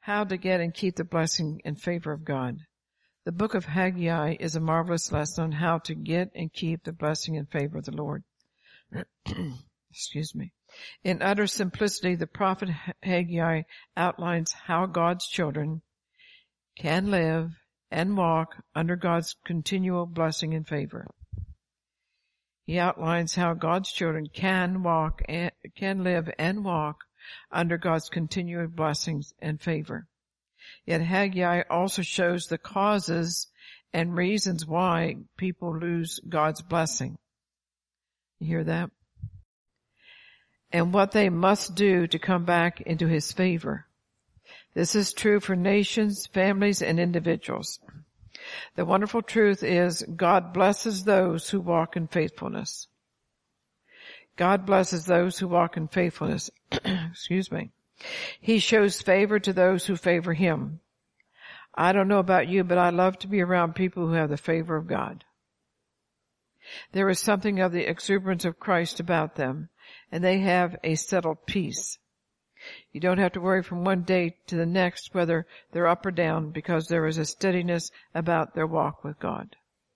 How to get and keep the blessing and favor of God. The book of Haggai is a marvelous lesson on how to get and keep the blessing and favor of the Lord. Excuse me. In utter simplicity, the prophet Haggai outlines how God's children can live and walk under God's continual blessing and favor. He outlines how God's children can live and walk under God's continual blessings and favor. Yet Haggai also shows the causes and reasons why people lose God's blessing. You hear that? And what they must do to come back into His favor. This is true for nations, families, and individuals. The wonderful truth is God blesses those who walk in faithfulness. God blesses those who walk in faithfulness. Excuse me. He shows favor to those who favor Him. I don't know about you, but I love to be around people who have the favor of God. There is something of the exuberance of Christ about them, and they have a settled peace. You don't have to worry from one day to the next whether they're up or down, because there is a steadiness about their walk with God.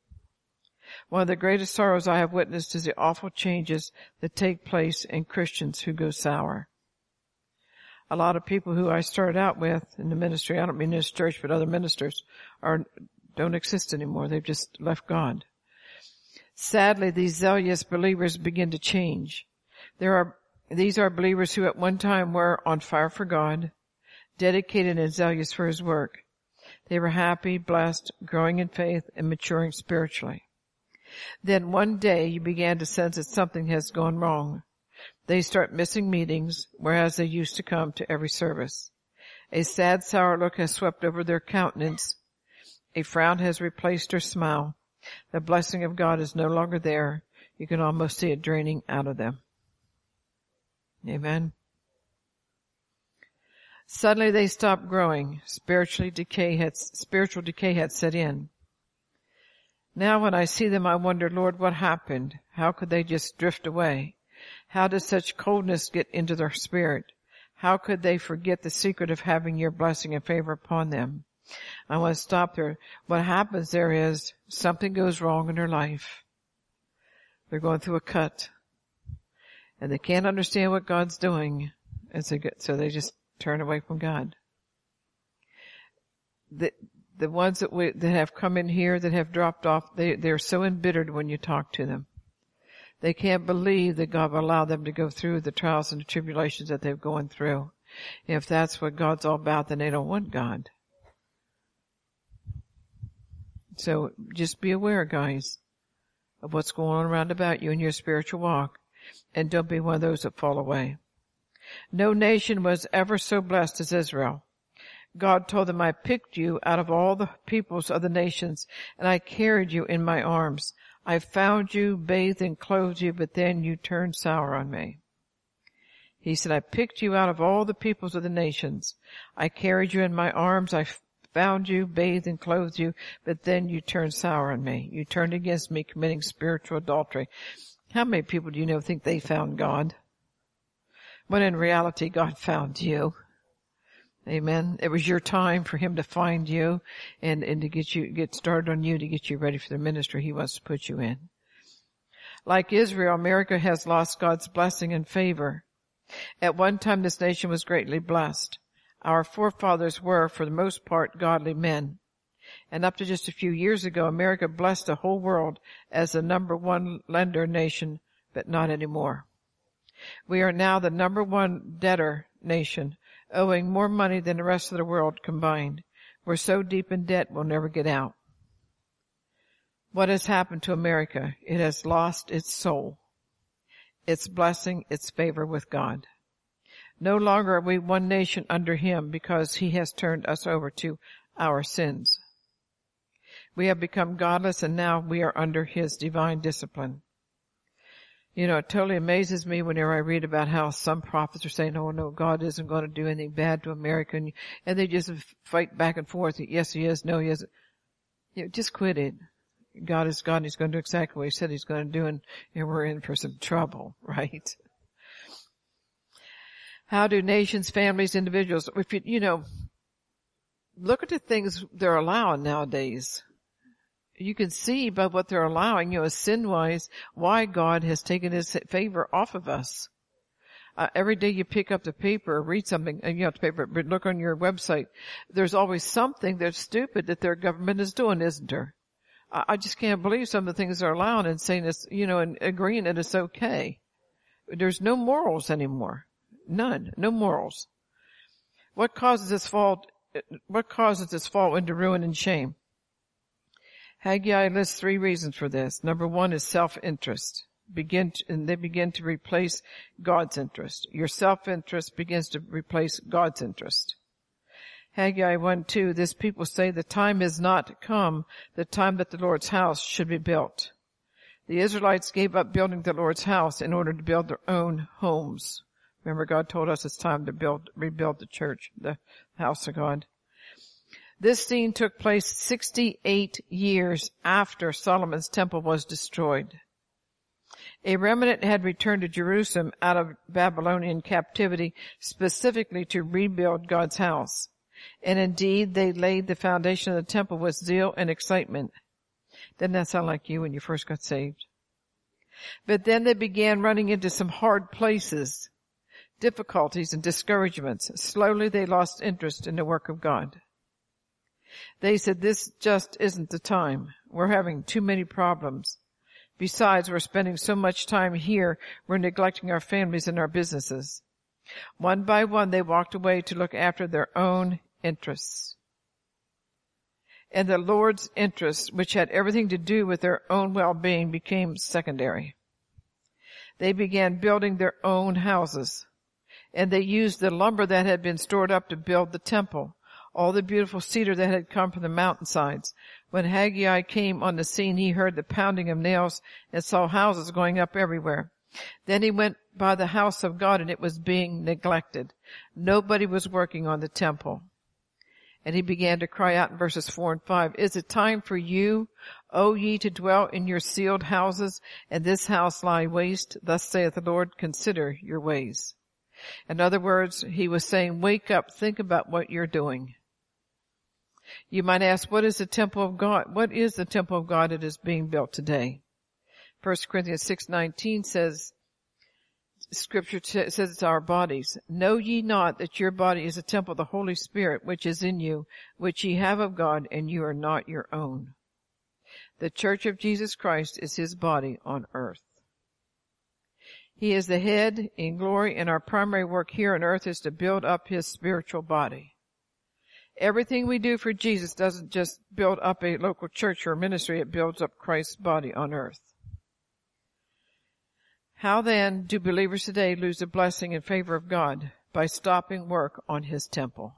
One of the greatest sorrows I have witnessed is the awful changes that take place in Christians who go sour. A lot of people who I started out with in the ministry, I don't mean this church, but other ministers, don't exist anymore. They've just left God. Sadly, these zealous believers begin to change. These are believers who at one time were on fire for God, dedicated and zealous for His work. They were happy, blessed, growing in faith, and maturing spiritually. Then one day you began to sense that something has gone wrong. They start missing meetings, whereas they used to come to every service. A sad, sour look has swept over their countenance. A frown has replaced their smile. The blessing of God is no longer there. You can almost see it draining out of them. Amen. Suddenly they stopped growing. Spiritual decay had set in. Now when I see them, I wonder, Lord, what happened? How could they just drift away? How does such coldness get into their spirit? How could they forget the secret of having your blessing and favor upon them? I want to stop there. What happens there is something goes wrong in their life. They're going through a cut. And they can't understand what God's doing. And so they just turn away from God. The ones that have come in here that have dropped off, they're so embittered when you talk to them. They can't believe that God will allow them to go through the trials and the tribulations that they're going through. If that's what God's all about, then they don't want God. So just be aware, guys, of what's going on around about you in your spiritual walk. And don't be one of those that fall away. No nation was ever so blessed as Israel. God told them, I picked you out of all the peoples of the nations, and I carried you in my arms. I found you, bathed and clothed you, but then you turned sour on me. He said, I picked you out of all the peoples of the nations. I carried you in my arms. I found you, bathed and clothed you, but then you turned sour on me. You turned against me, committing spiritual adultery. How many people do you know think they found God? When in reality, God found you. Amen. It was your time for Him to find you and to get started on you, to get you ready for the ministry He wants to put you in. Like Israel, America has lost God's blessing and favor. At one time, this nation was greatly blessed. Our forefathers were, for the most part, godly men. And up to just a few years ago, America blessed the whole world as the number one lender nation, but not anymore. We are now the number one debtor nation, owing more money than the rest of the world combined. We're so deep in debt we'll never get out. What has happened to America? It has lost its soul, its blessing, its favor with God. No longer are we one nation under Him because He has turned us over to our sins. We have become godless, and now we are under His divine discipline. You know, it totally amazes me whenever I read about how some prophets are saying, oh no, God isn't going to do anything bad to America, and they just fight back and forth. Yes, He is. No, He isn't. You know, just quit it. God is God, and He's going to do exactly what He said He's going to do, and we're in for some trouble, right? How do nations, families, individuals, look at the things they're allowing nowadays. You can see by what they're allowing, sin-wise, why God has taken his favor off of us. Every day you pick up the paper or read something, and the paper, but look on your website, there's always something that's stupid that their government is doing, isn't there? I just can't believe some of the things they're allowing and saying it's, and agreeing that it's okay. There's no morals anymore. None. No morals. What causes this fall into ruin and shame? Haggai lists 3 reasons for this. Number 1 is self-interest. They begin to replace God's interest. Your self-interest begins to replace God's interest. Haggai 1:2, this people say the time has not come, the time that the Lord's house should be built. The Israelites gave up building the Lord's house in order to build their own homes. Remember, God told us it's time to rebuild the church, the house of God. This scene took place 68 years after Solomon's temple was destroyed. A remnant had returned to Jerusalem out of Babylonian captivity specifically to rebuild God's house. And indeed, they laid the foundation of the temple with zeal and excitement. Doesn't that sound like you when you first got saved? But then they began running into some hard places, difficulties and discouragements. Slowly they lost interest in the work of God. They said, this just isn't the time. We're having too many problems. Besides, we're spending so much time here, we're neglecting our families and our businesses. One by one, they walked away to look after their own interests. And the Lord's interests, which had everything to do with their own well-being, became secondary. They began building their own houses, and they used the lumber that had been stored up to build the temple, all the beautiful cedar that had come from the mountainsides. When Haggai came on the scene, he heard the pounding of nails and saw houses going up everywhere. Then he went by the house of God, and it was being neglected. Nobody was working on the temple. And he began to cry out in verses 4 and 5, is it time for you, O ye, to dwell in your sealed houses, and this house lie waste? Thus saith the Lord, consider your ways. In other words, he was saying, wake up, think about what you're doing. You might ask, what is the temple of God? What is the temple of God that is being built today? 1 Corinthians 6:19 says, Scripture says it's our bodies. Know ye not that your body is a temple of the Holy Spirit, which is in you, which ye have of God, and you are not your own. The church of Jesus Christ is his body on earth. He is the head in glory, and our primary work here on earth is to build up his spiritual body. Everything we do for Jesus doesn't just build up a local church or ministry, it builds up Christ's body on earth. How then do believers today lose the blessing and favor of God? By stopping work on his temple.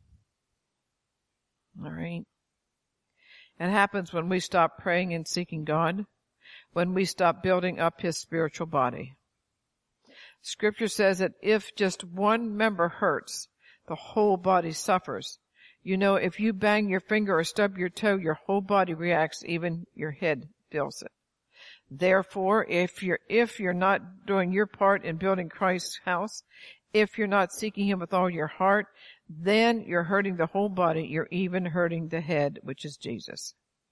All right. It happens when we stop praying and seeking God, when we stop building up his spiritual body. Scripture says that if just one member hurts, the whole body suffers. If you bang your finger or stub your toe, your whole body reacts, even your head feels it. Therefore, if you're not doing your part in building Christ's house, if you're not seeking him with all your heart, then you're hurting the whole body. You're even hurting the head, which is Jesus.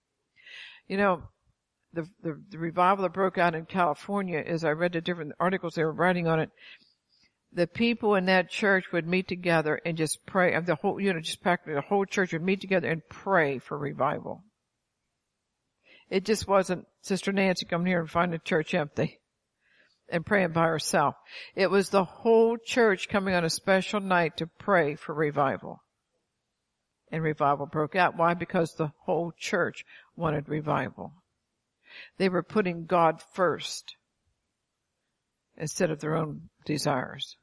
The revival that broke out in California, as I read the different articles they were writing on it, the people in that church would meet together and just pray. The whole, just practically the whole church would meet together and pray for revival. It just wasn't Sister Nancy coming here and finding the church empty and praying by herself. It was the whole church coming on a special night to pray for revival. And revival broke out. Why? Because the whole church wanted revival. They were putting God first instead of their own desires.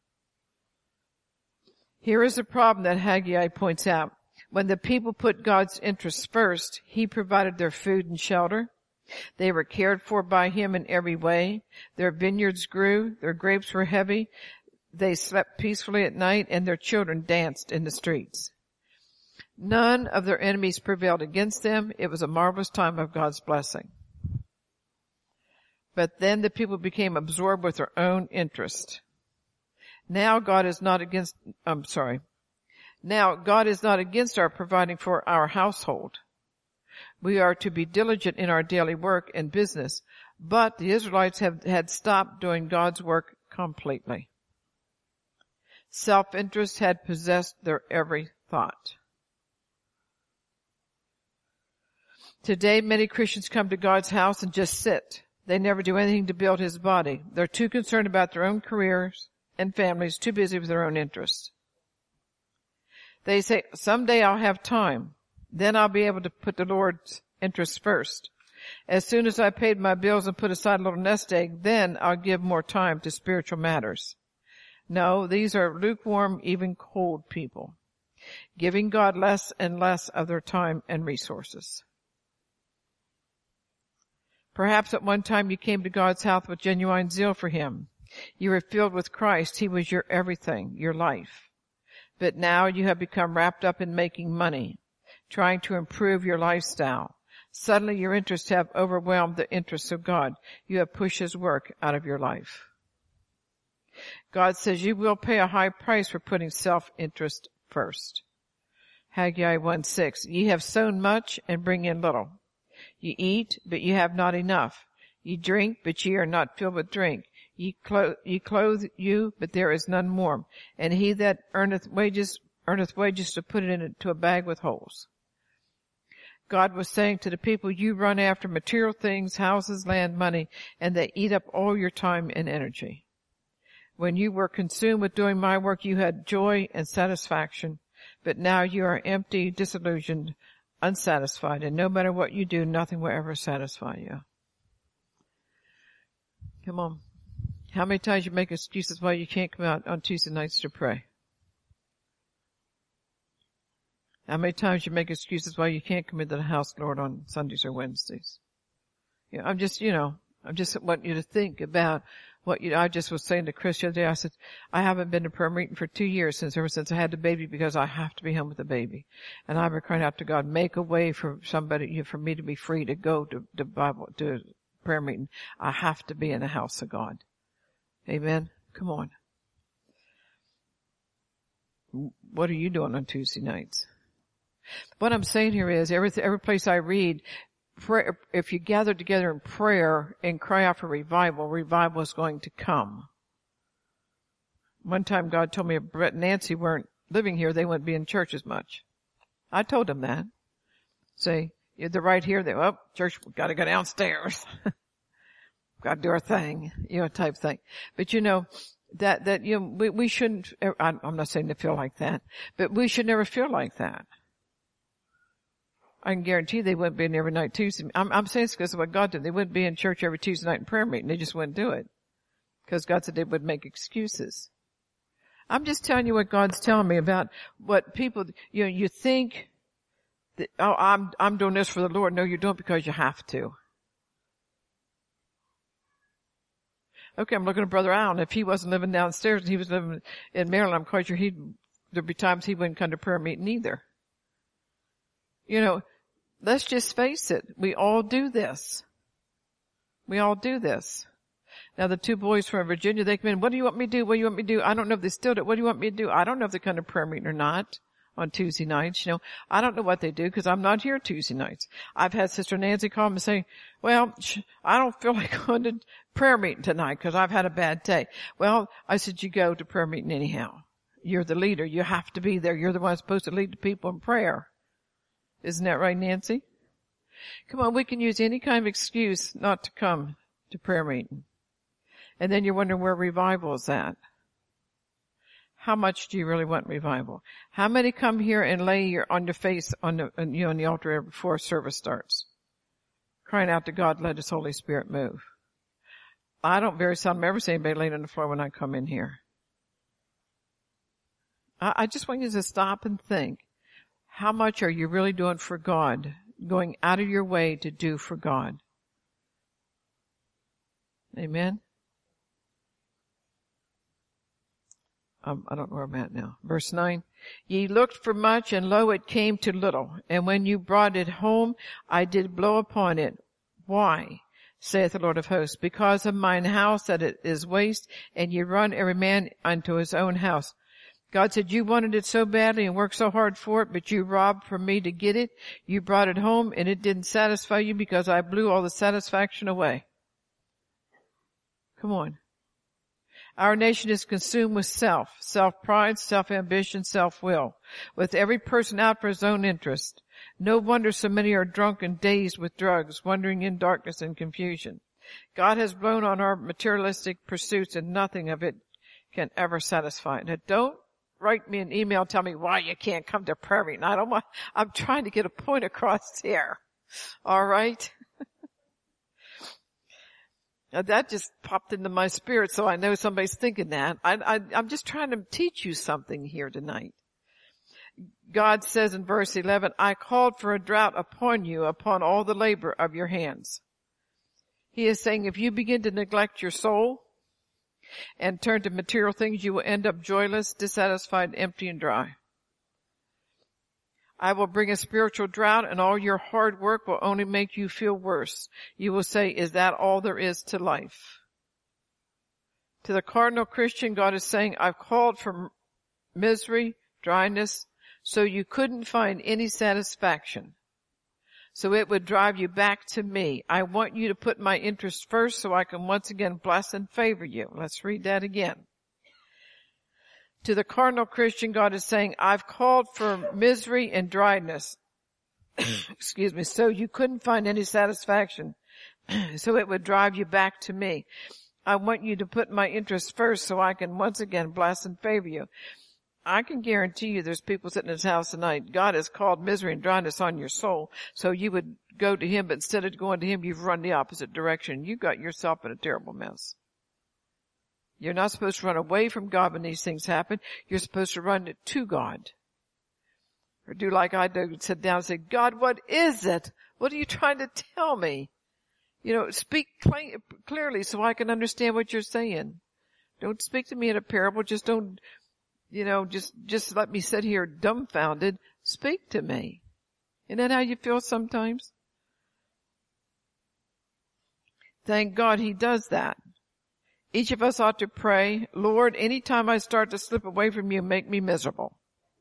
Here is the problem that Haggai points out. When the people put God's interests first, he provided their food and shelter. They were cared for by him in every way. Their vineyards grew. Their grapes were heavy. They slept peacefully at night, and their children danced in the streets. None of their enemies prevailed against them. It was a marvelous time of God's blessing. But then the people became absorbed with their own interest. Now God is not Now, God is not against our providing for our household. We are to be diligent in our daily work and business, but the Israelites had stopped doing God's work completely. Self-interest had possessed their every thought. Today, many Christians come to God's house and just sit. They never do anything to build His body. They're too concerned about their own careers and families, too busy with their own interests. They say, someday I'll have time. Then I'll be able to put the Lord's interests first. As soon as I paid my bills and put aside a little nest egg, then I'll give more time to spiritual matters. No, these are lukewarm, even cold people, giving God less and less of their time and resources. Perhaps at one time you came to God's house with genuine zeal for Him. You were filled with Christ. He was your everything, your life. But now you have become wrapped up in making money, trying to improve your lifestyle. Suddenly your interests have overwhelmed the interests of God. You have pushed His work out of your life. God says you will pay a high price for putting self-interest first. Haggai 1:6, ye have sown much and bring in little. You eat, but ye have not enough. Ye drink, but ye are not filled with drink. Ye clothe you, but there is none warm. And he that earneth wages to put it into a bag with holes. God was saying to the people, you run after material things, houses, land, money, and they eat up all your time and energy. When you were consumed with doing my work, you had joy and satisfaction, but now you are empty, disillusioned, unsatisfied, and no matter what you do, nothing will ever satisfy you. Come on. How many times you make excuses why you can't come out on Tuesday nights to pray? How many times you make excuses why you can't come into the house, Lord, on Sundays or Wednesdays? I'm just want you to think about I just was saying to Chris the other day, I said, I haven't been to prayer meeting for 2 years ever since I had the baby because I have to be home with the baby. And I've been crying out to God, make a way for somebody, for me to be free to go to prayer meeting. I have to be in the house of God. Amen. Come on. What are you doing on Tuesday nights? What I'm saying here is every place I read, prayer, if you gather together in prayer and cry out for revival, revival is going to come. One time God told me if Brett and Nancy weren't living here, they wouldn't be in church as much. I told them that. Say, they're right here. Church, we've got to go downstairs. Got to do our thing, type thing. But we shouldn't, I'm not saying to feel like that, but we should never feel like that. I can guarantee they wouldn't be in every night Tuesday. I'm saying it's because of what God did. They wouldn't be in church every Tuesday night in prayer meeting. They just wouldn't do it. Because God said they would make excuses. I'm just telling you what God's telling me about what people, you think that, I'm doing this for the Lord. No, you don't because you have to. Okay, I'm looking at Brother Allen. If he wasn't living downstairs and he was living in Maryland, I'm quite sure there'd be times he wouldn't come to prayer meeting either. Let's just face it. We all do this. We all do this. Now the two boys from Virginia, they come in, what do you want me to do? What do you want me to do? I don't know if they still do. What do you want me to do? I don't know if they come to prayer meeting or not on Tuesday nights. I don't know what they do because I'm not here Tuesday nights. I've had Sister Nancy call me and say, well, I don't feel like going to prayer meeting tonight because I've had a bad day. Well, I said, you go to prayer meeting anyhow. You're the leader. You have to be there. You're the one supposed to lead the people in prayer. Isn't that right, Nancy? Come on, we can use any kind of excuse not to come to prayer meeting. And then you're wondering where revival is at. How much do you really want revival? How many come here and lay on your face on the altar before service starts? Crying out to God, let His Holy Spirit move. I don't very seldom ever see anybody laying on the floor when I come in here. I just want you to stop and think. How much are you really doing for God? Going out of your way to do for God. Amen? I don't know where I'm at now. Verse 9. Ye looked for much, and lo, it came to little. And when you brought it home, I did blow upon it. Why? Saith the Lord of hosts. Because of mine house that it is waste, and ye run every man unto his own house. God said, you wanted it so badly and worked so hard for it, but you robbed from me to get it. You brought it home and it didn't satisfy you because I blew all the satisfaction away. Come on. Our nation is consumed with self-pride, self-ambition, self-will, with every person out for his own interest. No wonder so many are drunk and dazed with drugs, wandering in darkness and confusion. God has blown on our materialistic pursuits and nothing of it can ever satisfy. Now don't write me an email, tell me why you can't come to prayer meeting. I'm trying to get a point across here. All right? Now that just popped into my spirit, so I know somebody's thinking that. I'm just trying to teach you something here tonight. God says in verse 11, I called for a drought upon you, upon all the labor of your hands. He is saying if you begin to neglect your soul and turn to material things, you will end up joyless, dissatisfied, empty, and dry. I will bring a spiritual drought, and all your hard work will only make you feel worse. You will say, is that all there is to life? To the cardinal Christian, God is saying, I've called for misery, dryness, so you couldn't find any satisfaction. So it would drive you back to me. I want you to put my interest first so I can once again bless and favor you. Let's read that again. To the cardinal Christian, God is saying, I've called for misery and dryness. Excuse me. So you couldn't find any satisfaction. So it would drive you back to me. I want you to put my interest first so I can once again bless and favor you. I can guarantee you there's people sitting in this house tonight. God has called misery and dryness on your soul, so you would go to him, but instead of going to him, you've run the opposite direction. You got yourself in a terrible mess. You're not supposed to run away from God when these things happen. You're supposed to run to God. Or do like I do, sit down and say, God, what is it? What are you trying to tell me? You know, speak clearly so I can understand what you're saying. Don't speak to me in a parable. Just don't, just let me sit here dumbfounded. Speak to me. Isn't that how you feel sometimes? Thank God he does that. Each of us ought to pray, Lord, anytime I start to slip away from you, make me miserable.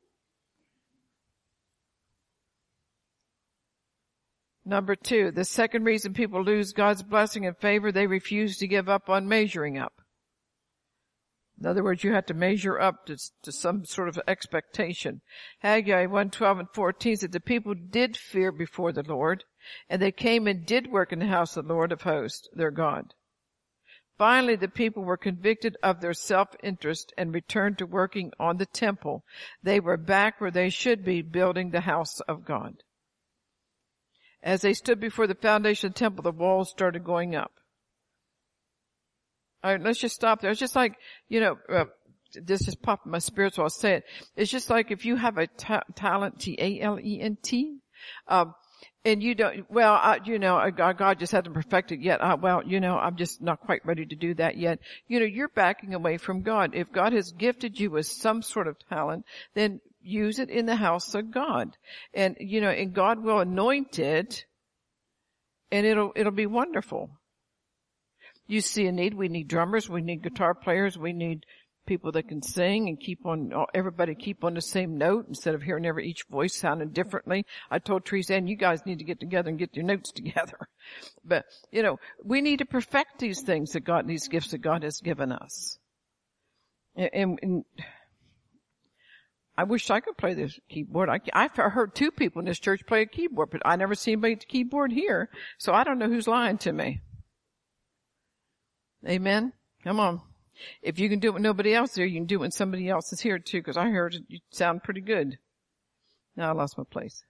Number 2, the second reason people lose God's blessing and favor, they refuse to give up on measuring up. In other words, you have to measure up to some sort of expectation. Haggai 1:12 and 14 said the people did fear before the Lord, and they came and did work in the house of the Lord of hosts, their God. Finally, the people were convicted of their self-interest and returned to working on the temple. They were back where they should be, building the house of God. As they stood before the foundation of the temple, the walls started going up. All right, let's just stop there. It's just like, this just popped in my spirit, so I'll say it. It's just like if you have a talent, T-A-L-E-N-T, and you don't, God just hasn't perfected yet. I'm just not quite ready to do that yet. You're backing away from God. If God has gifted you with some sort of talent, then use it in the house of God. And, and God will anoint it, and it'll be wonderful. You see a need. We need drummers. We need guitar players. We need people that can sing and everybody keep on the same note instead of hearing each voice sounding differently. I told Teresa, and you guys need to get together and get your notes together. But, we need to perfect these things these gifts that God has given us. And I wish I could play this keyboard. I've heard 2 people in this church play a keyboard, but I never seen anybody at the keyboard here, so I don't know who's lying to me. Amen? Come on. If you can do it with nobody else there, you can do it when somebody else is here too, because I heard you sound pretty good. Now I lost my place.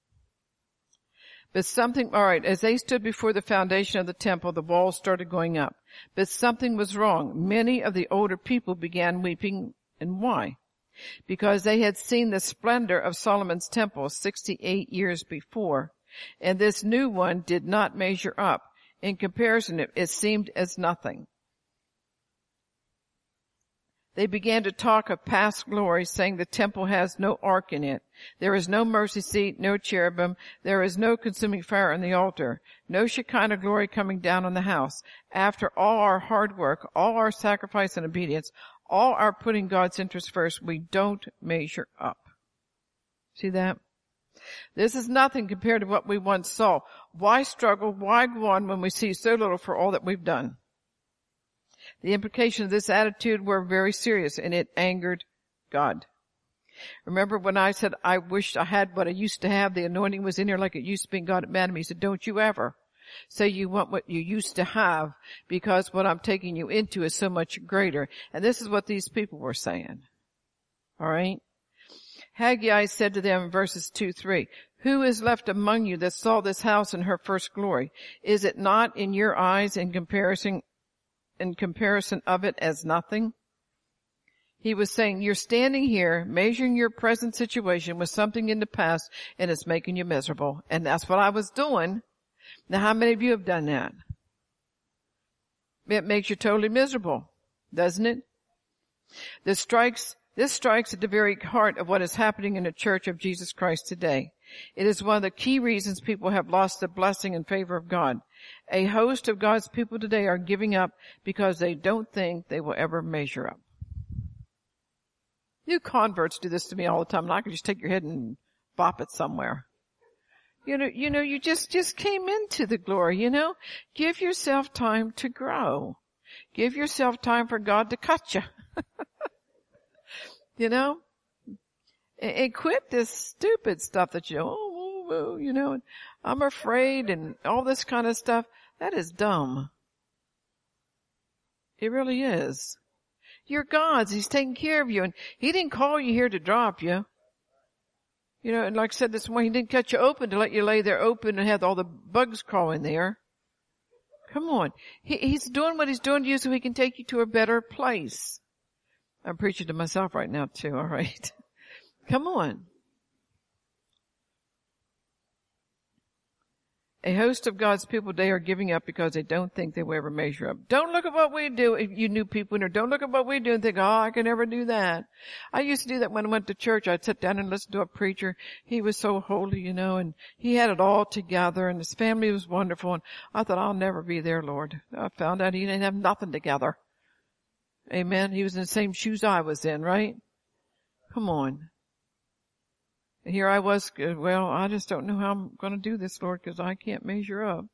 But as they stood before the foundation of the temple, the walls started going up. But something was wrong. Many of the older people began weeping. And why? Because they had seen the splendor of Solomon's temple 68 years before, and this new one did not measure up. In comparison, it seemed as nothing. They began to talk of past glory, saying the temple has no ark in it. There is no mercy seat, no cherubim. There is no consuming fire on the altar. No Shekinah glory coming down on the house. After all our hard work, all our sacrifice and obedience, all our putting God's interest first, we don't measure up. See that? This is nothing compared to what we once saw. Why struggle? Why go on when we see so little for all that we've done? The implications of this attitude were very serious, and it angered God. Remember when I said, I wished I had what I used to have, the anointing was in here like it used to be, and God mad at me. He said, don't you ever say you want what you used to have, because what I'm taking you into is so much greater. And this is what these people were saying. All right? Haggai said to them in verses 2-3, who is left among you that saw this house in her first glory? Is it not in your eyes in comparison of it as nothing? He was saying, you're standing here measuring your present situation with something in the past, and it's making you miserable. And that's what I was doing. Now, how many of you have done that? It makes you totally miserable, doesn't it? This strikes at the very heart of what is happening in the Church of Jesus Christ today. It is one of the key reasons people have lost the blessing and favor of God. A host of God's people today are giving up because they don't think they will ever measure up. New converts do this to me all the time, and I can just take your head and bop it somewhere. You know, you just came into the glory, Give yourself time to grow. Give yourself time for God to cut you. And quit this stupid stuff that I'm afraid and all this kind of stuff. That is dumb. It really is. You're God's. He's taking care of you, and He didn't call you here to drop you. And like I said this morning, He didn't cut you open to let you lay there open and have all the bugs crawling there. Come on. He's doing what He's doing to you so He can take you to a better place. I'm preaching to myself right now too, all right? Come on. A host of God's people today are giving up because they don't think they will ever measure up. Don't look at what we do. If you new people in there, don't look at what we do and think, I can never do that. I used to do that when I went to church. I'd sit down and listen to a preacher. He was so holy, and he had it all together, and his family was wonderful. And I thought, I'll never be there, Lord. I found out he didn't have nothing together. Amen. He was in the same shoes I was in, right? Come on. And here I was, I just don't know how I'm going to do this, Lord, because I can't measure up.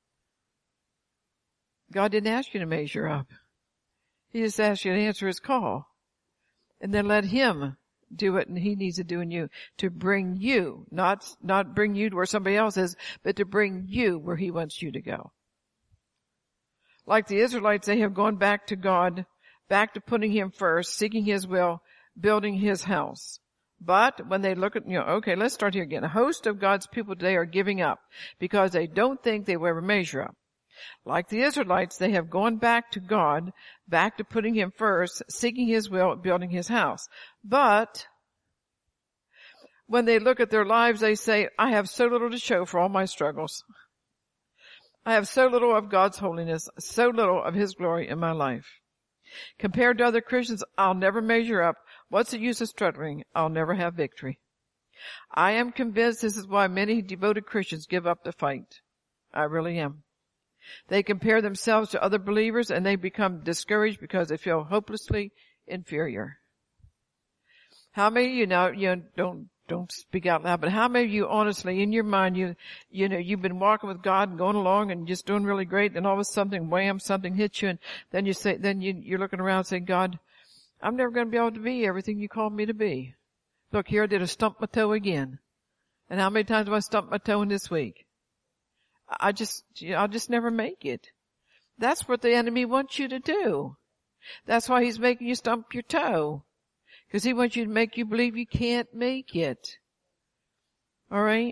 God didn't ask you to measure up. He just asked you to answer His call. And then let Him do what He needs to do in you to bring you, not bring you to where somebody else is, but to bring you where He wants you to go. Like the Israelites, they have gone back to God, back to putting Him first, seeking His will, building His house. But when they look at, okay, let's start here again. A host of God's people today are giving up because they don't think they will ever measure up. Like the Israelites, they have gone back to God, back to putting Him first, seeking His will, building His house. But when they look at their lives, they say, I have so little to show for all my struggles. I have so little of God's holiness, so little of His glory in my life. Compared to other Christians, I'll never measure up. What's the use of struggling? I'll never have victory. I am convinced this is why many devoted Christians give up the fight. I really am. They compare themselves to other believers and they become discouraged because they feel hopelessly inferior. How many of you now, don't speak out loud, but how many of you honestly in your mind, you've been walking with God and going along and just doing really great, and all of a sudden, wham, something hits you, and then you're looking around saying, God, I'm never going to be able to be everything You called me to be. Look, here I did a stump my toe again. And how many times have I stumped my toe in this week? I'll just never make it. That's what the enemy wants you to do. That's why he's making you stump your toe. Because he wants you to make you believe you can't make it. All right?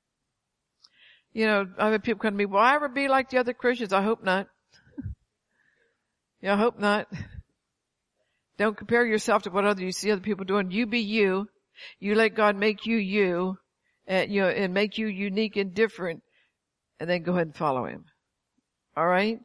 I've had people come to me, will I ever be like the other Christians? I hope not. I hope not. Don't compare yourself to what you see other people doing. You be you. You let God make you you, and make you unique and different, and then go ahead and follow Him. All right?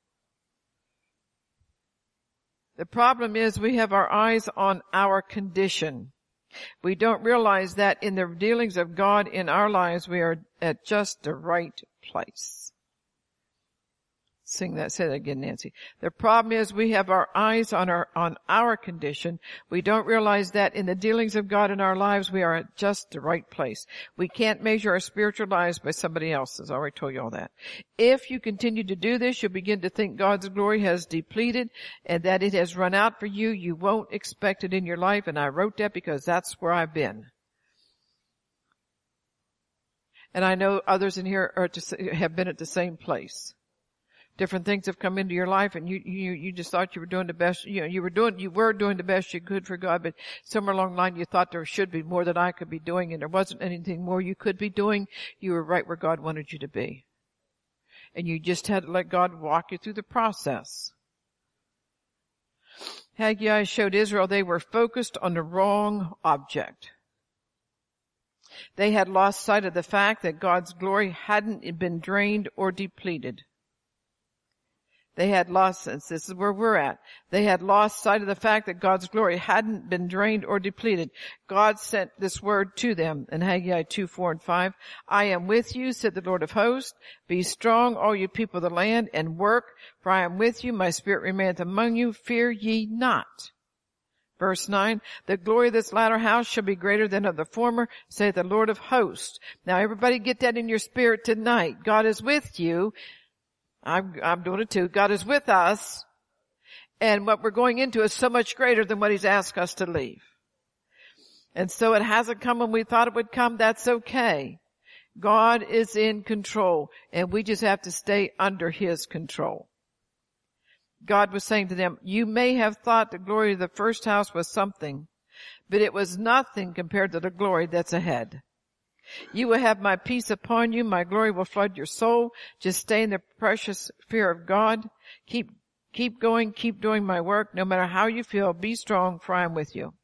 The problem is we have our eyes on our condition. We don't realize that in the dealings of God in our lives, we are at just the right place. Sing that. Say that again, Nancy. The problem is we have our eyes on our condition. We don't realize that in the dealings of God in our lives, we are at just the right place. We can't measure our spiritual lives by somebody else's. I already told you all that. If you continue to do this, you'll begin to think God's glory has depleted and that it has run out for you. You won't expect it in your life. And I wrote that because that's where I've been. And I know others in here have been at the same place. Different things have come into your life and you just thought you were doing the best, you were doing the best you could for God, but somewhere along the line you thought there should be more that I could be doing and there wasn't anything more you could be doing. You were right where God wanted you to be. And you just had to let God walk you through the process. Haggai showed Israel they were focused on the wrong object. They had lost sight of the fact that God's glory hadn't been drained or depleted. They had lost, this is where we're at. They had lost sight of the fact that God's glory hadn't been drained or depleted. God sent this word to them in Haggai 2, 4, and 5. I am with you, said the Lord of hosts. Be strong, all you people of the land, and work, for I am with you. My spirit remaineth among you. Fear ye not. Verse 9, the glory of this latter house shall be greater than of the former, saith the Lord of hosts. Now everybody get that in your spirit tonight. God is with you. I'm doing it too. God is with us. And what we're going into is so much greater than what He's asked us to leave. And so it hasn't come when we thought it would come. That's okay. God is in control. And we just have to stay under His control. God was saying to them, you may have thought the glory of the first house was something, but it was nothing compared to the glory that's ahead. You will have my peace upon you. My glory will flood your soul. Just stay in the precious fear of God. Keep going. Keep doing my work. No matter how you feel, be strong, for I am with you.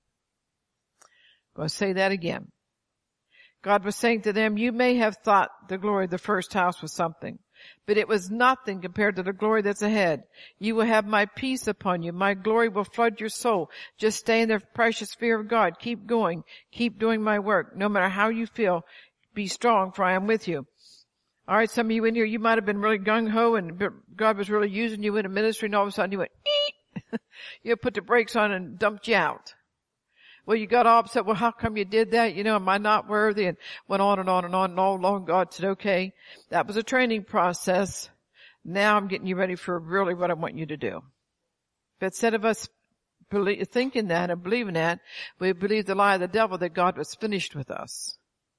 I'm going to say that again. God was saying to them, you may have thought the glory of the first house was something, but it was nothing compared to the glory that's ahead. You will have my peace upon you. My glory will flood your soul. Just stay in the precious fear of God. Keep going. Keep doing my work. No matter how you feel, be strong, for I am with you. All right, some of you in here, you might have been really gung-ho and God was really using you in a ministry and all of a sudden you went, eek! You put the brakes on and dumped you out. Well, you got all upset. Well, how come you did that? Am I not worthy? And went on and on and on. And all along God said, okay, that was a training process. Now I'm getting you ready for really what I want you to do. But instead of us thinking that and believing that, we believe the lie of the devil that God was finished with us.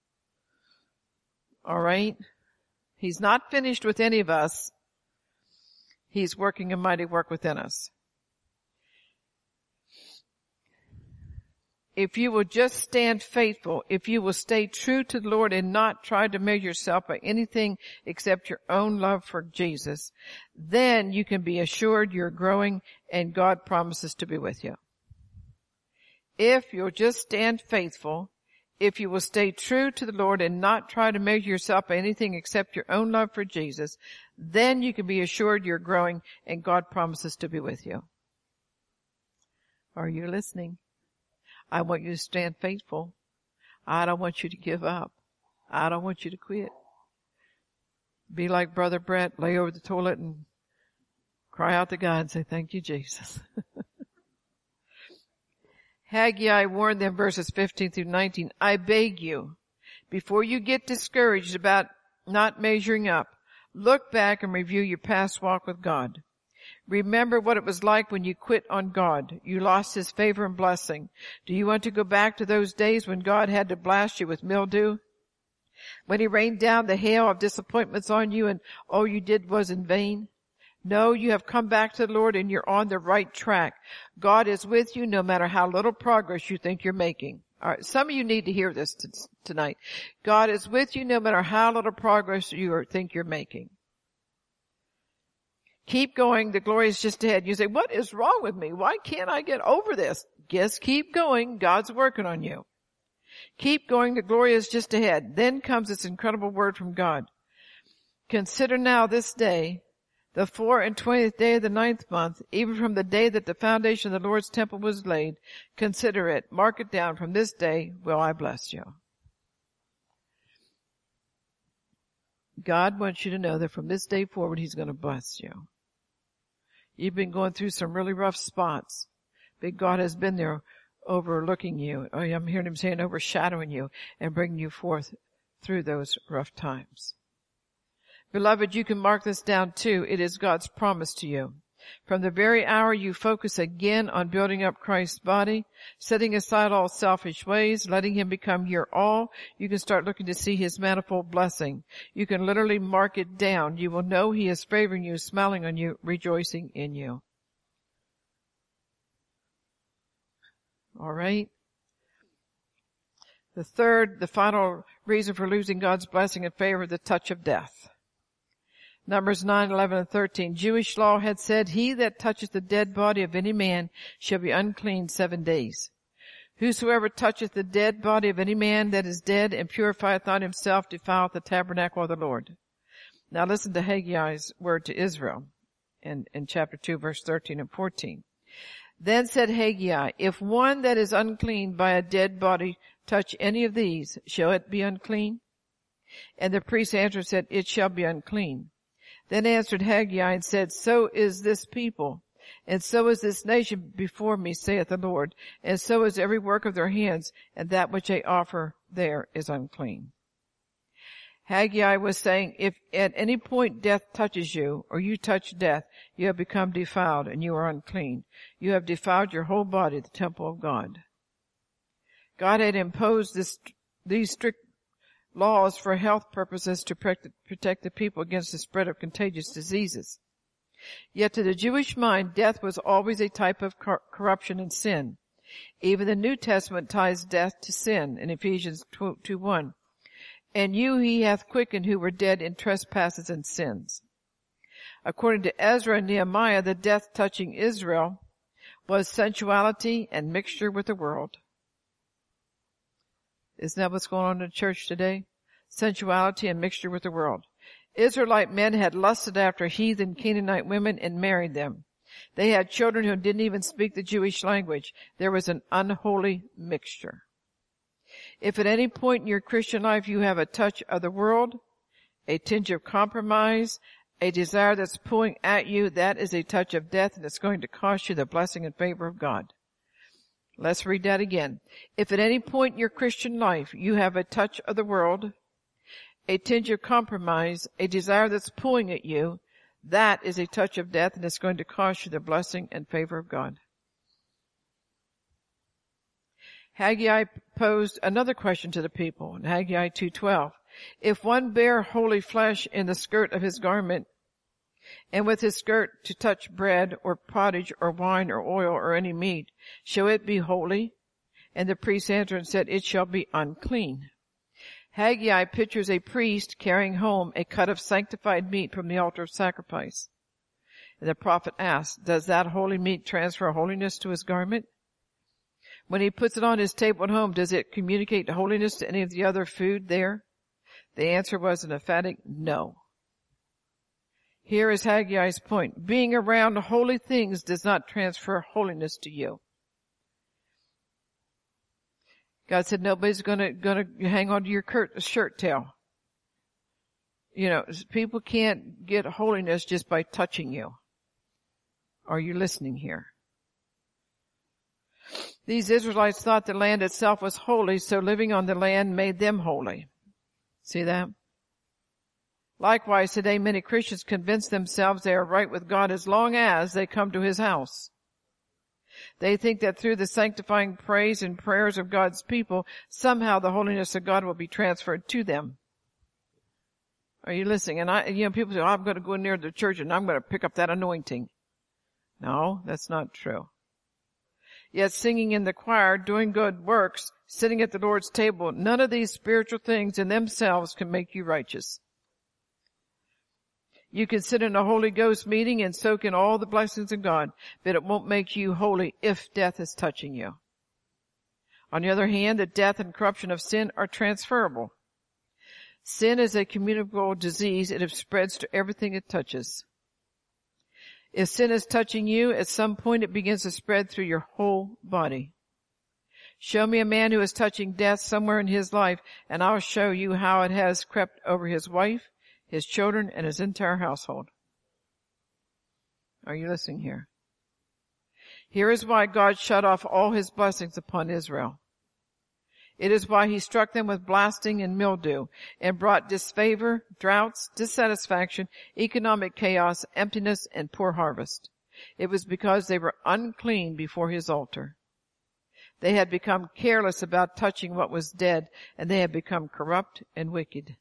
All right? He's not finished with any of us. He's working a mighty work within us. If you will just stand faithful, if you will stay true to the Lord and not try to measure yourself by anything except your own love for Jesus, then you can be assured you're growing and God promises to be with you. If you'll just stand faithful, if you will stay true to the Lord and not try to measure yourself by anything except your own love for Jesus, then you can be assured you're growing and God promises to be with you. Are you listening? I want you to stand faithful. I don't want you to give up. I don't want you to quit. Be like Brother Brett, lay over the toilet and cry out to God and say, thank you, Jesus. Haggai warned them, verses 15 through 19, I beg you, before you get discouraged about not measuring up, look back and review your past walk with God. Remember what it was like when you quit on God. You lost His favor and blessing. Do you want to go back to those days when God had to blast you with mildew? When He rained down the hail of disappointments on you and all you did was in vain? No, you have come back to the Lord and you're on the right track. God is with you no matter how little progress you think you're making. All right, some of you need to hear this tonight. God is with you no matter how little progress you think you're making. Keep going. The glory is just ahead. You say, what is wrong with me? Why can't I get over this? Just keep going. God's working on you. Keep going. The glory is just ahead. Then comes this incredible word from God. Consider now this day, the 24th day of the 9th month, even from the day that the foundation of the Lord's temple was laid. Consider it. Mark it down. From this day will I bless you. God wants you to know that from this day forward, He's going to bless you. You've been going through some really rough spots, but God has been there overlooking you. I'm hearing him saying overshadowing you and bringing you forth through those rough times. Beloved, you can mark this down too. It is God's promise to you. From the very hour you focus again on building up Christ's body, setting aside all selfish ways, letting him become your all, you can start looking to see his manifold blessing. You can literally mark it down. You will know he is favoring you, smiling on you, rejoicing in you. All right? The final reason for losing God's blessing and favor, the touch of death. Numbers 9, 11, and 13. Jewish law had said, he that toucheth the dead body of any man shall be unclean 7 days. Whosoever toucheth the dead body of any man that is dead and purifieth not himself defileth the tabernacle of the Lord. Now listen to Haggai's word to Israel in chapter 2, verse 13 and 14. Then said Haggai, if one that is unclean by a dead body touch any of these, shall it be unclean? And the priest answered and said, it shall be unclean. Then answered Haggai and said, so is this people, and so is this nation before me, saith the Lord, and so is every work of their hands, and that which they offer there is unclean. Haggai was saying, if at any point death touches you, or you touch death, you have become defiled, and you are unclean. You have defiled your whole body, the temple of God. God had imposed these strict laws for health purposes to protect the people against the spread of contagious diseases. Yet to the Jewish mind, death was always a type of corruption and sin. Even the New Testament ties death to sin in Ephesians 2:1. And you he hath quickened who were dead in trespasses and sins. According to Ezra and Nehemiah, the death touching Israel was sensuality and mixture with the world. Isn't that what's going on in the church today? Sensuality and mixture with the world. Israelite men had lusted after heathen Canaanite women and married them. They had children who didn't even speak the Jewish language. There was an unholy mixture. If at any point in your Christian life you have a touch of the world, a tinge of compromise, a desire that's pulling at you, that is a touch of death, and it's going to cost you the blessing and favor of God. Let's read that again. If at any point in your Christian life you have a touch of the world, a tinge of compromise, a desire that's pulling at you, that is a touch of death, and it's going to cost you the blessing and favor of God. Haggai posed another question to the people in Haggai 2:12. If one bear holy flesh in the skirt of his garment, and with his skirt to touch bread or pottage or wine or oil or any meat, shall it be holy? And the priest answered and said, it shall be unclean. Haggai pictures a priest carrying home a cut of sanctified meat from the altar of sacrifice. And the prophet asked, does that holy meat transfer holiness to his garment? When he puts it on his table at home, does it communicate holiness to any of the other food there? The answer was an emphatic no. Here is Haggai's point. Being around holy things does not transfer holiness to you. God said nobody's gonna hang on to your shirt tail. You know, people can't get holiness just by touching you. Are you listening here? These Israelites thought the land itself was holy, so living on the land made them holy. See that? Likewise, today many Christians convince themselves they are right with God as long as they come to his house. They think that through the sanctifying praise and prayers of God's people, somehow the holiness of God will be transferred to them. Are you listening? And people say, I'm going to go near the church and I'm going to pick up that anointing. No, that's not true. Yet singing in the choir, doing good works, sitting at the Lord's table, none of these spiritual things in themselves can make you righteous. You can sit in a Holy Ghost meeting and soak in all the blessings of God, but it won't make you holy if death is touching you. On the other hand, the death and corruption of sin are transferable. Sin is a communicable disease. It spreads to everything it touches. If sin is touching you, at some point it begins to spread through your whole body. Show me a man who is touching death somewhere in his life, and I'll show you how it has crept over his wife, his children, and his entire household. Are you listening here? Here is why God shut off all his blessings upon Israel. It is why he struck them with blasting and mildew and brought disfavor, droughts, dissatisfaction, economic chaos, emptiness, and poor harvest. It was because they were unclean before his altar. They had become careless about touching what was dead, and they had become corrupt and wicked.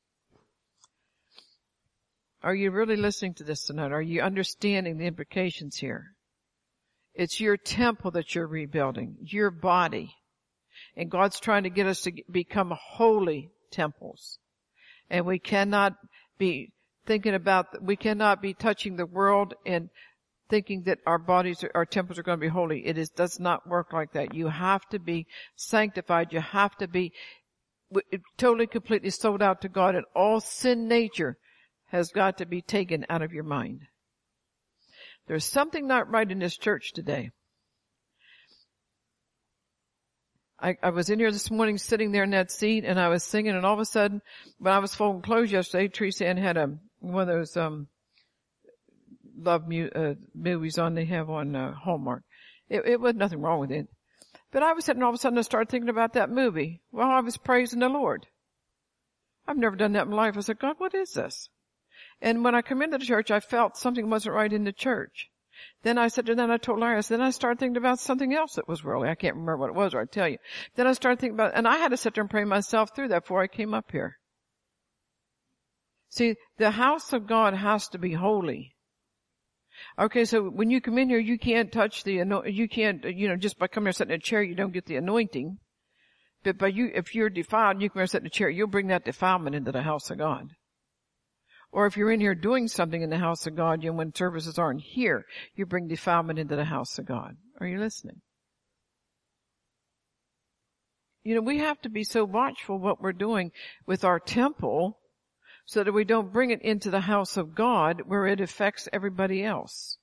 Are you really listening to this tonight? Are you understanding the implications here? It's your temple that you're rebuilding, your body. And God's trying to get us to become holy temples. And we cannot be we cannot be touching the world and thinking that our bodies, our temples are going to be holy. It does not work like that. You have to be sanctified. You have to be totally, completely sold out to God, and all sin nature has got to be taken out of your mind. There's something not right in this church today. I was in here this morning sitting there in that seat, and I was singing, and all of a sudden, when I was folding clothes yesterday, Teresa Ann had one of those love movies on they have on Hallmark. It was nothing wrong with it. But I was sitting, all of a sudden I started thinking about that movie while I was praising the Lord. I've never done that in my life. I said, God, what is this? And when I come into the church, I felt something wasn't right in the church. Then I told Larry, then I started thinking about something else that was really, I can't remember what it was, or I'd tell you. Then I started thinking about, and I had to sit there and pray myself through that before I came up here. See, the house of God has to be holy. Okay, so when you come in here, you can't touch you can't, just by coming here sitting in a chair, you don't get the anointing. But if you're defiled, you come here sit in a chair, you'll bring that defilement into the house of God. Or if you're in here doing something in the house of God, when services aren't here, you bring defilement into the house of God. Are you listening? We have to be so watchful what we're doing with our temple so that we don't bring it into the house of God where it affects everybody else.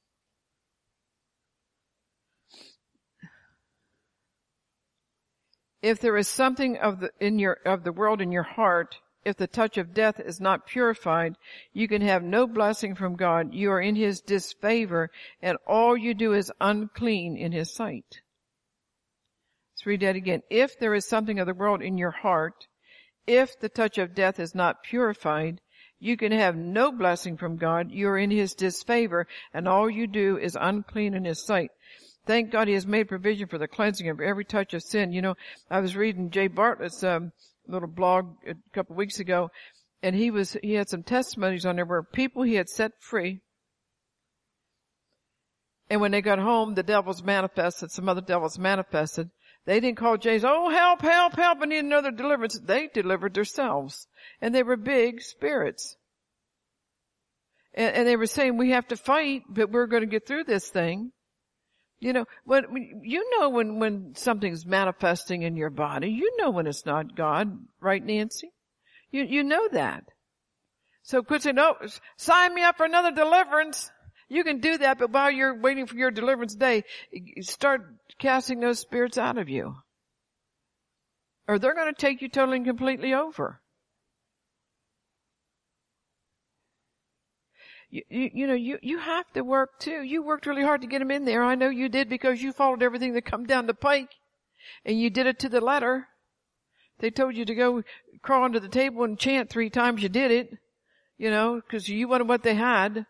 If there is something of the world in your heart, if the touch of death is not purified, you can have no blessing from God. You are in his disfavor, and all you do is unclean in his sight. Let's read that again. If there is something of the world in your heart, if the touch of death is not purified, you can have no blessing from God. You are in his disfavor, and all you do is unclean in his sight. Thank God he has made provision for the cleansing of every touch of sin. I was reading Jay Bartlett's little blog a couple of weeks ago, and he had some testimonies on there where people he had set free, and when they got home, some other devils manifested. They didn't call Jay, oh, help, help, help, I need another deliverance. They delivered themselves, and they were big spirits. And they were saying, we have to fight, but we're going to get through this thing. When something's manifesting in your body, you know when it's not God, right, Nancy? You know that. So quit saying, oh, sign me up for another deliverance. You can do that, but while you're waiting for your deliverance day, start casting those spirits out of you. Or they're going to take you totally and completely over. You have to work too. You worked really hard to get them in there. I know you did, because you followed everything that come down the pike, and you did it to the letter. They told you to go crawl under the table and chant 3 times. You did it, because you wanted what they had.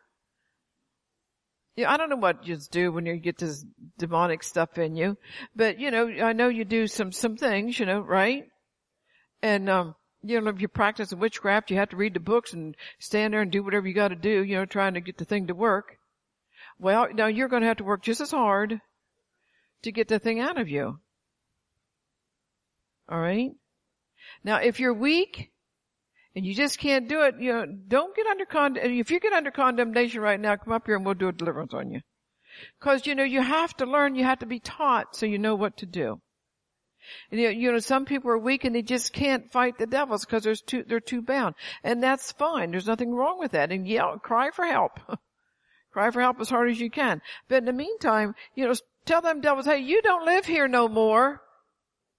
I don't know what you do when you get this demonic stuff in you, but I know you do some things, right? And if you practice witchcraft, you have to read the books and stand there and do whatever you got to do, trying to get the thing to work. Well, now you're going to have to work just as hard to get the thing out of you. All right? Now, if you're weak and you just can't do it, don't get under if you get under condemnation right now, come up here and we'll do a deliverance on you. Because, you have to learn, you have to be taught so you know what to do. And some people are weak and they just can't fight the devils because they're too bound. And that's fine. There's nothing wrong with that. And cry for help. Cry for help as hard as you can. But in the meantime, tell them devils, hey, you don't live here no more.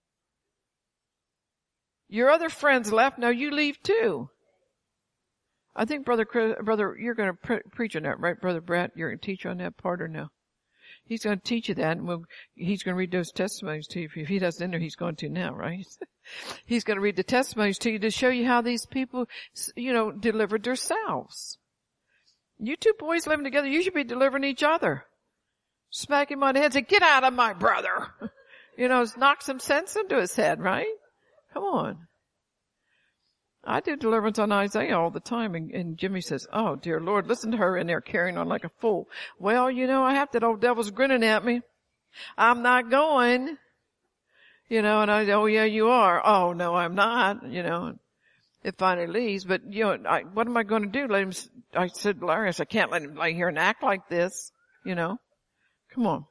Your other friends left, now you leave too. I think brother, you're going to preach on that, right? Brother Brett, you're going to teach on that part or no? He's going to teach you that, and he's going to read those testimonies to you. If he doesn't in there, he's going to now, right? He's going to read the testimonies to you to show you how these people, delivered themselves. You two boys living together, you should be delivering each other. Smack him on the head and say, get out of my brother. Knock some sense into his head, right? Come on. I do deliverance on Isaiah all the time, and Jimmy says, oh, dear Lord, listen to her in there carrying on like a fool. Well, I have that old devil's grinning at me. I'm not going. And I say, oh, yeah, you are. Oh, no, I'm not, It finally leaves, but, what am I going to do? I said, Larry, I can't let him lay here and act like this, Come on.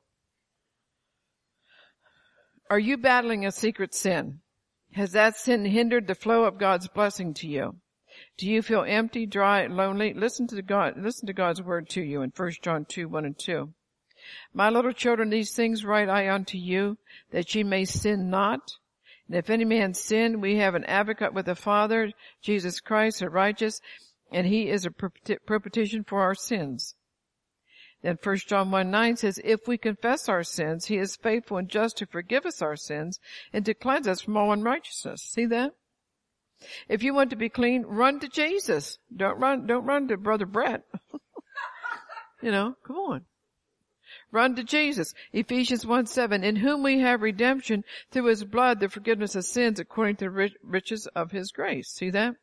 Are you battling a secret sin? Has that sin hindered the flow of God's blessing to you? Do you feel empty, dry, lonely? Listen to God's word to you in 1 John 2, 1 and 2. My little children, these things write I unto you, that ye may sin not. And if any man sin, we have an advocate with the Father, Jesus Christ, the righteous, and he is a propitiation for our sins. Then 1 John 1:9 says, if we confess our sins, he is faithful and just to forgive us our sins and to cleanse us from all unrighteousness. See that? If you want to be clean, run to Jesus. Don't run to Brother Brett. Come on. Run to Jesus. Ephesians 1:7, in whom we have redemption through his blood, the forgiveness of sins according to the riches of his grace. See that?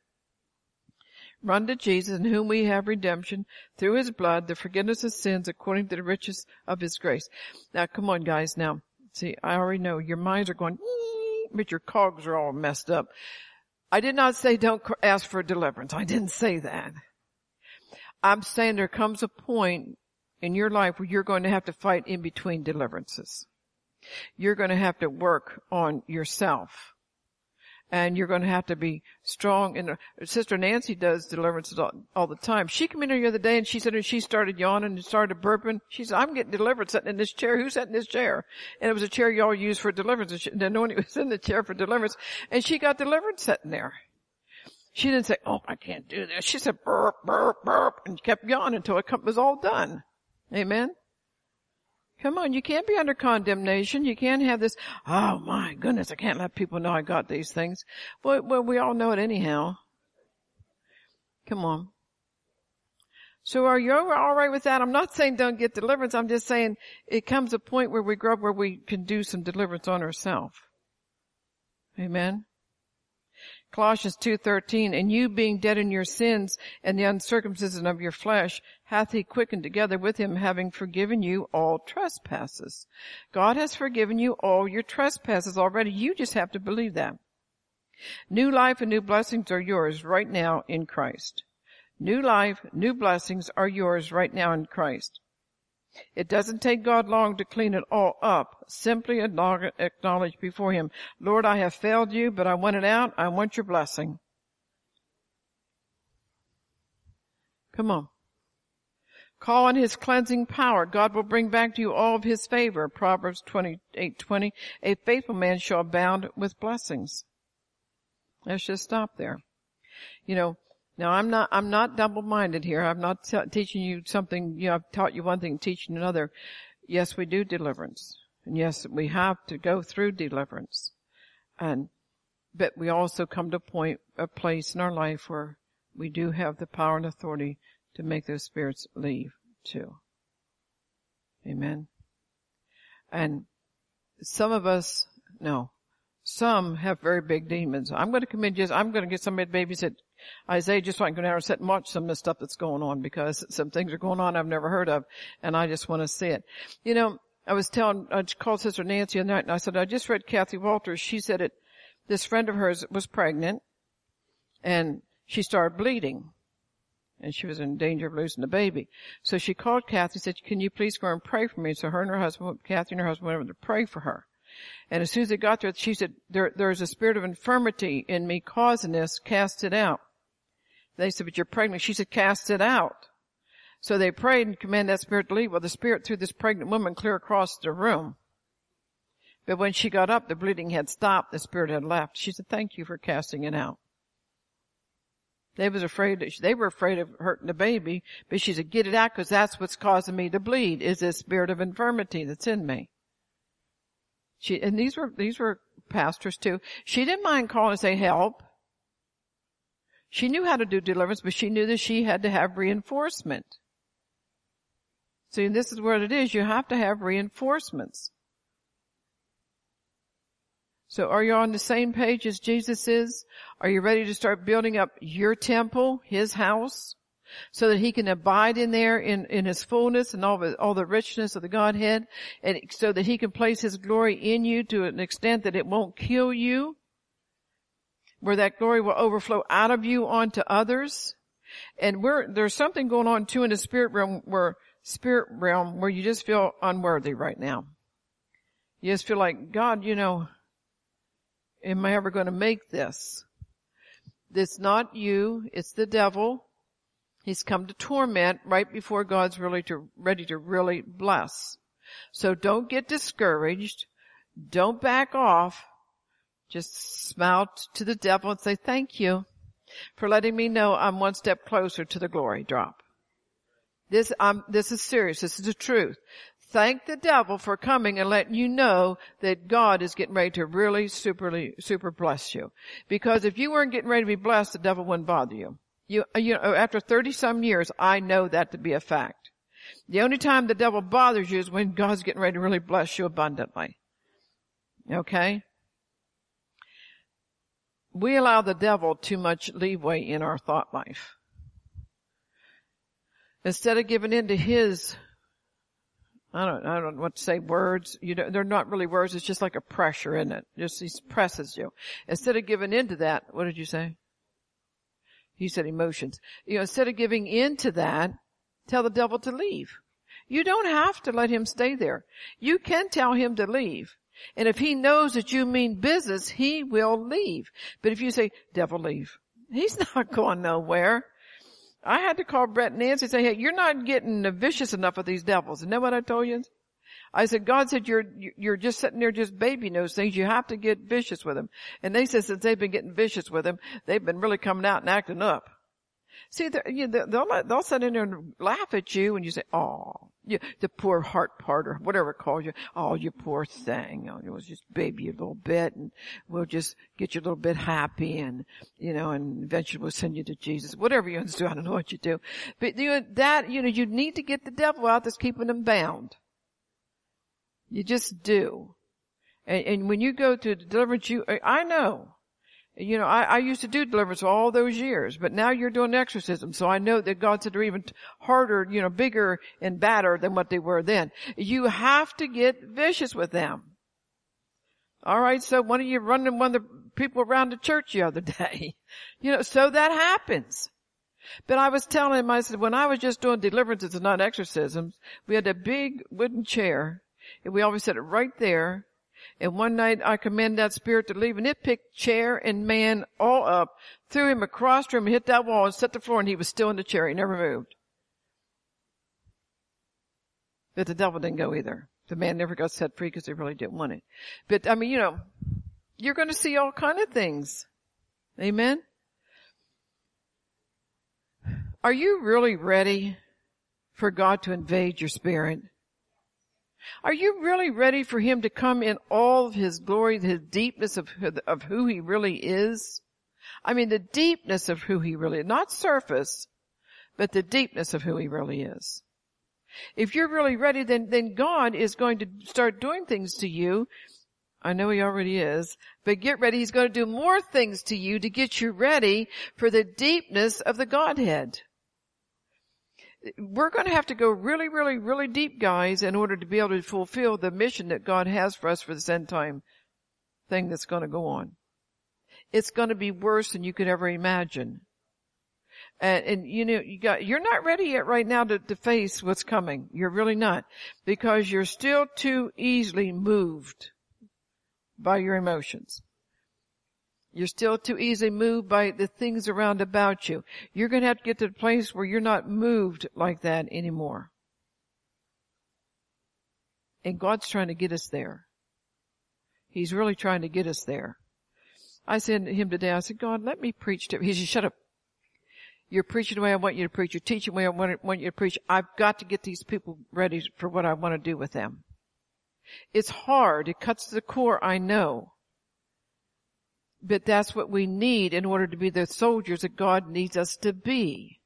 Run to Jesus, in whom we have redemption through his blood, the forgiveness of sins according to the riches of his grace. Now, come on, guys. Now, see, I already know your minds are going, but your cogs are all messed up. I did not say don't ask for deliverance. I didn't say that. I'm saying there comes a point in your life where you're going to have to fight in between deliverances. You're going to have to work on yourself. And you're going to have to be strong. And Sister Nancy does deliverances all the time. She came in here the other day and she said, she started yawning and started burping. She said, I'm getting delivered sitting in this chair. Who's sat in this chair? And it was a chair y'all use for deliverance. And then no one was in the chair for deliverance. And she got delivered sitting there. She didn't say, oh, I can't do this. She said, burp, burp, burp, and kept yawning until it was all done. Amen? Come on, you can't be under condemnation. You can't have this, oh my goodness, I can't let people know I got these things. Well, we all know it anyhow. Come on. So are you all right with that? I'm not saying don't get deliverance. I'm just saying it comes a point where we grow up where we can do some deliverance on ourselves. Amen? Colossians 2:13, and you being dead in your sins and the uncircumcision of your flesh, hath he quickened together with him, having forgiven you all trespasses. God has forgiven you all your trespasses already. You just have to believe that. New life and new blessings are yours right now in Christ. New life, new blessings are yours right now in Christ. It doesn't take God long to clean it all up. Simply acknowledge before him, Lord, I have failed you, but I want it out. I want your blessing. Come on. Call on his cleansing power. God will bring back to you all of his favor. Proverbs 28:20, a faithful man shall abound with blessings. Let's just stop there. Now I'm not double-minded here. I'm not teaching you something, I've taught you one thing, teaching another. Yes, we do deliverance. And yes, we have to go through deliverance. But we also come to a place in our life where we do have the power and authority to make those spirits leave too. Amen. And some have very big demons. I'm going to get somebody to babysit Isaiah just so I can go down and sit and watch some of the stuff that's going on, because some things are going on I've never heard of, and I just want to see it. I called Sister Nancy the other night and I said, I just read Kathy Walters. She said this friend of hers was pregnant and she started bleeding and she was in danger of losing the baby. So she called Kathy and said, can you please go and pray for me? So Kathy and her husband went over to pray for her. And as soon as they got there, she said, there's a spirit of infirmity in me causing this, cast it out. They said, but you're pregnant. She said, cast it out. So they prayed and commanded that spirit to leave. Well, the spirit threw this pregnant woman clear across the room. But when she got up, the bleeding had stopped. The spirit had left. She said, thank you for casting it out. They were afraid of hurting the baby, but she said, get it out because that's what's causing me to bleed, is this spirit of infirmity that's in me. And these were pastors too. She didn't mind calling and say, help. She knew how to do deliverance, but she knew that she had to have reinforcement. See, this is what it is. You have to have reinforcements. So are you on the same page as Jesus is? Are you ready to start building up your temple, his house, so that he can abide in there in his fullness and all the richness of the Godhead, and so that he can place his glory in you to an extent that it won't kill you, where that glory will overflow out of you onto others? And there's something going on too in the spirit realm where you just feel unworthy right now. You just feel like, God, am I ever going to make this? It's not you, it's the devil. He's come to torment right before God's ready to really bless. So don't get discouraged. Don't back off. Just smile to the devil and say, thank you for letting me know I'm one step closer to the glory drop. This is serious. This is the truth. Thank the devil for coming and letting you know that God is getting ready to really super bless you. Because if you weren't getting ready to be blessed, the devil wouldn't bother you. After 30 some years, I know that to be a fact. The only time the devil bothers you is when God's getting ready to really bless you abundantly. Okay? We allow the devil too much leeway in our thought life. Instead of giving in to his, I don't know what to say, words. They're not really words. It's just like a pressure, isn't it? Just he presses you. Instead of giving in to that, what did you say? You said emotions. Instead of giving in to that, tell the devil to leave. You don't have to let him stay there. You can tell him to leave. And if he knows that you mean business, he will leave. But if you say, devil, leave, he's not going nowhere. I had to call Brett and Nancy and say, hey, you're not getting vicious enough with these devils. Isn't that what I told you? I said, God said you're just sitting there just babying those things. You have to get vicious with them. And they said since they've been getting vicious with them, they've been really coming out and acting up. See, they'll sit in there and laugh at you and you say, oh, the poor heart part or whatever it calls you. Oh, you poor thing. It was just baby you a little bit and we'll just get you a little bit happy and, and eventually we'll send you to Jesus. Whatever you do, I don't know what you do. But you need to get the devil out that's keeping them bound. You just do. And when you go to deliverance, I know. I used to do deliverance all those years, but now you're doing exorcism, so I know that God said they're even harder, bigger and badder than what they were then. You have to get vicious with them. Alright, so one of you running one of the people around the church the other day. So that happens. But I was telling him, I said, when I was just doing deliverances and not exorcisms, we had a big wooden chair, and we always set it right there. And one night I commanded that spirit to leave, and it picked chair and man all up, threw him across the room, hit that wall, and set the floor, and he was still in the chair. He never moved. But the devil didn't go either. The man never got set free because they really didn't want it. But, you're going to see all kind of things. Amen? Are you really ready for God to invade your spirit? Are you really ready for him to come in all of his glory, his deepness of who he really is? I mean, the deepness of who he really is. Not surface, but the deepness of who he really is. If you're really ready, then God is going to start doing things to you. I know he already is, but get ready. He's going to do more things to you to get you ready for the deepness of the Godhead. We're going to have to go really, really, really deep, guys, in order to be able to fulfill the mission that God has for us for this end time thing that's going to go on. It's going to be worse than you could ever imagine. And you're not ready yet right now to face what's coming. You're really not. Because you're still too easily moved by your emotions. You're still too easily moved by the things around about you. You're going to have to get to the place where you're not moved like that anymore. And God's trying to get us there. He's really trying to get us there. I said to him today, I said, God, let me preach to him. He said, shut up. You're preaching the way I want you to preach. You're teaching the way I want you to preach. I've got to get these people ready for what I want to do with them. It's hard. It cuts to the core, I know. But that's what we need in order to be the soldiers that God needs us to be.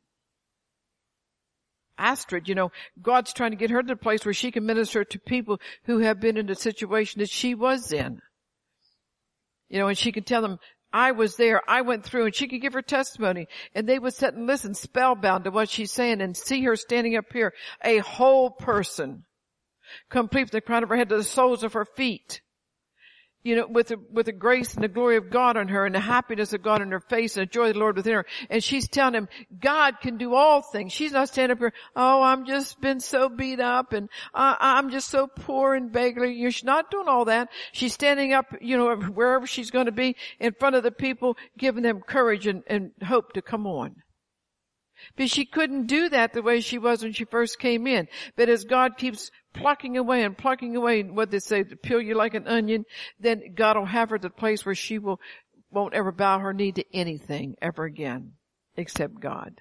Astrid, God's trying to get her to the place where she can minister to people who have been in the situation that she was in. And she can tell them, I was there, I went through, and she could give her testimony. And they would sit and listen spellbound to what she's saying and see her standing up here, a whole person, complete from the crown of her head to the soles of her feet. With the grace and the glory of God on her and the happiness of God on her face and the joy of the Lord within her. And she's telling him, God can do all things. She's not standing up here, I'm just been so beat up and I'm just so poor and beggarly. She's not doing all that. She's standing up, wherever she's going to be in front of the people, giving them courage and hope to come on. But she couldn't do that the way she was when she first came in. But as God keeps plucking away, what they say, to peel you like an onion, then God will have her to the place where she won't ever bow her knee to anything ever again, except God.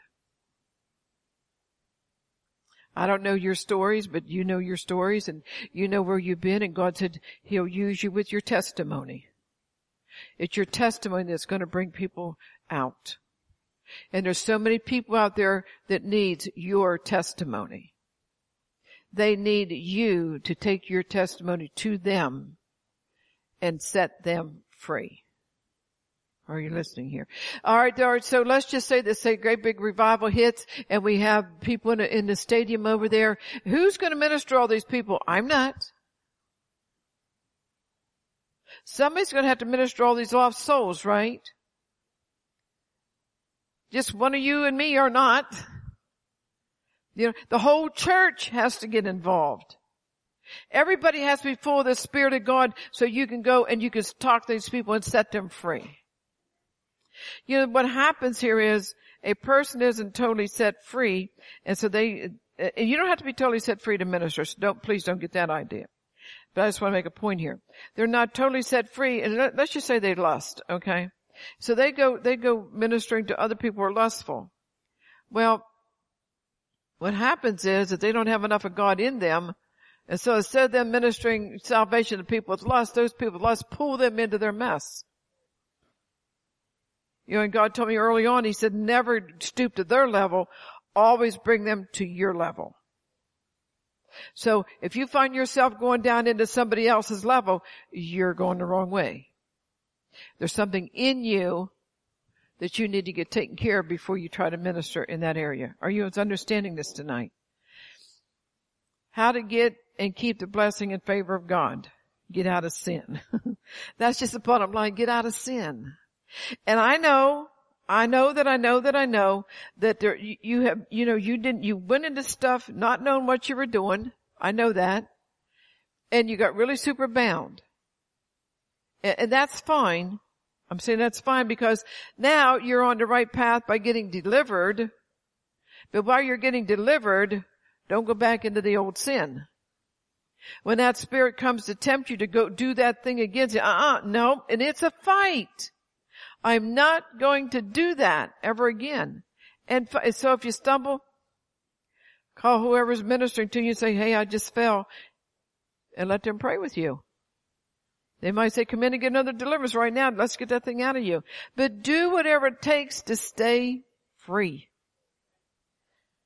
I don't know your stories, but you know your stories and you know where you've been, and God said He'll use you with your testimony. It's your testimony that's going to bring people out. And there's so many people out there that needs your testimony. They need you to take your testimony to them and set them free. Are you listening here? All right. So let's just say this, great big revival hits and we have people in the stadium over there. Who's going to minister all these people? I'm not. Somebody's going to have to minister all these lost souls, right? Just one of you and me are not. The whole church has to get involved. Everybody has to be full of the Spirit of God so you can go and you can talk to these people and set them free. What happens here is a person isn't totally set free, and so you don't have to be totally set free to minister, so please don't get that idea. But I just want to make a point here. They're not totally set free, and let's just say they lust, okay? So they go ministering to other people who are lustful. Well, what happens is that they don't have enough of God in them, and so instead of them ministering salvation to people with lust, those people with lust pull them into their mess. And God told me early on, He said, never stoop to their level, always bring them to your level. So if you find yourself going down into somebody else's level, you're going the wrong way. There's something in you that you need to get taken care of before you try to minister in that area. Are you understanding this tonight? How to get and keep the blessing and favor of God. Get out of sin. That's just the bottom line. Get out of sin. And I know that there, you went into stuff not knowing what you were doing. I know that. And you got really super bound. And that's fine. I'm saying that's fine because now you're on the right path by getting delivered. But while you're getting delivered, don't go back into the old sin. When that spirit comes to tempt you to go do that thing against you, no, and it's a fight. I'm not going to do that ever again. And so if you stumble, call whoever's ministering to you and say, hey, I just fell, and let them pray with you. They might say, come in and get another deliverance right now. Let's get that thing out of you. But do whatever it takes to stay free.